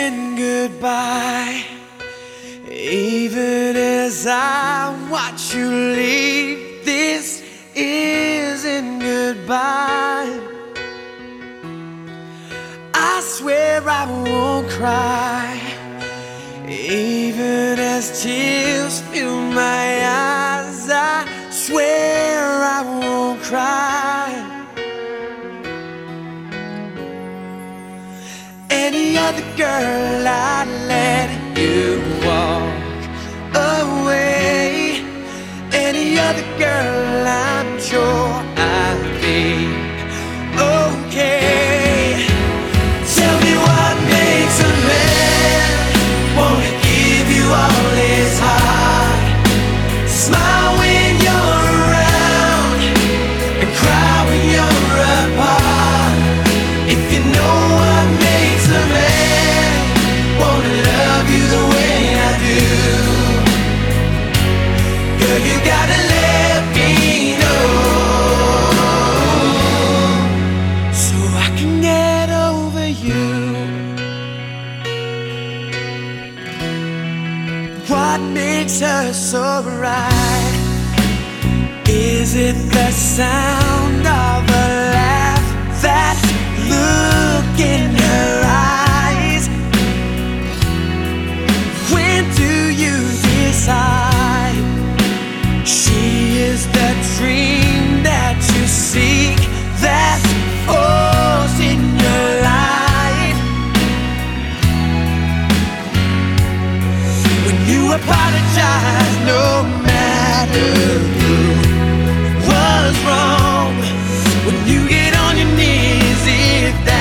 saying goodbye. Even as I watch you leave, this isn't goodbye. I swear I won't cry, even as tears fill my eyes. I swear I won't cry. Any other girl, I'd let you walk away. Any other girl, I'm sure I'd be okay. Tell me what makes a man wanna give you all his heart, smile when you're around and cry when you're apart. If you know what makes a man wanna love you the way I do, girl, you gotta let me know, so I can get over you. What makes her so right? Is it the sound of a laugh, that look in her eyes? When do you decide she is the dream that you seek, that force in your life? When you apologize, no matter who was wrong, when you get on your knees, if that